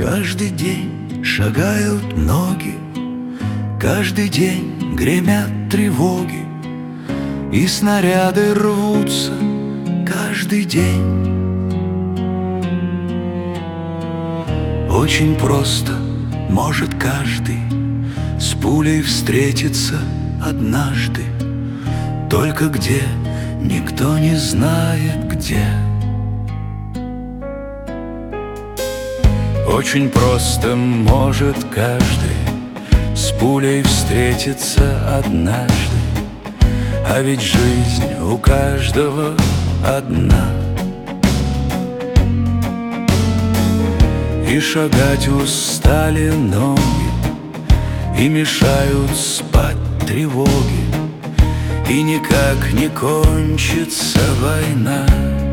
Каждый день шагают ноги, каждый день гремят тревоги, и снаряды рвутся каждый день. Очень просто может каждый с пулей встретиться однажды, только где никто не знает где. Очень просто может каждый с пулей встретиться однажды, а ведь жизнь у каждого одна. И шагать устали ноги, и мешают спать тревоги, и никак не кончится война.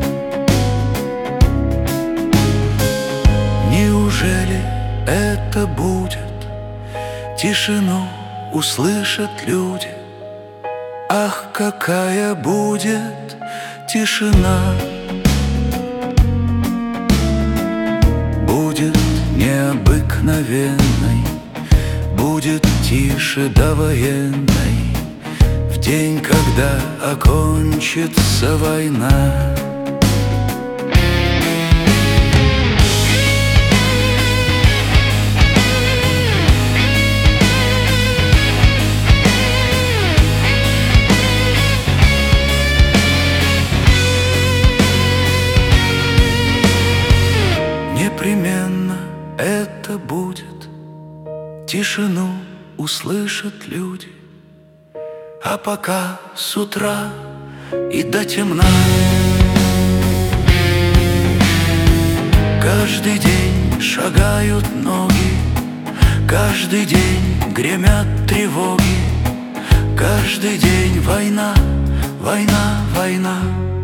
Неужели это будет? Тишину услышат люди. Ах, какая будет тишина! Будет необыкновенной, будет тише довоенной, в день, когда окончится война. Непременно это будет, тишину услышат люди. А пока с утра и до темна каждый день шагают ноги, каждый день гремят тревоги, каждый день война, война, война.